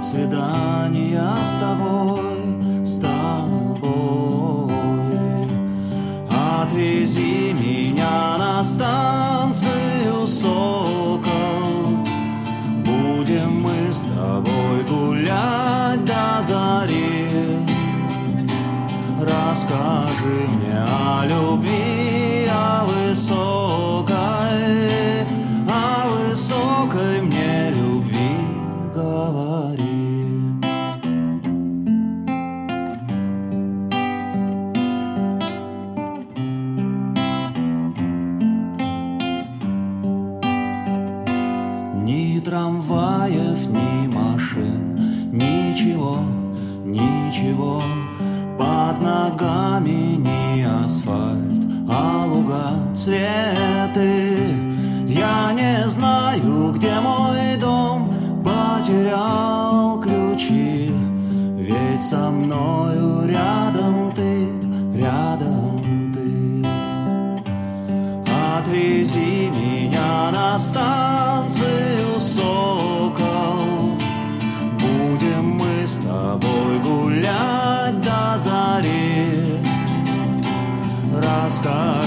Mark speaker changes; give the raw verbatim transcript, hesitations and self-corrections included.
Speaker 1: свидания с тобой, с тобой. Отвези меня на станцию «Сокол». Будем мы с тобой гулять до зари. Расскажи мне о любви, о высокой, о высокой мне любви говори. Ни трамваев, ни машин, ничего, ничего. Под ногами не асфальт, а луга, цветы. Я не знаю, где мой дом, потерял ключи. Ведь со мною рядом ты, рядом ты. Отвези меня на станцию «Сокол». Будем мы с тобой гулять до зари. Расскажи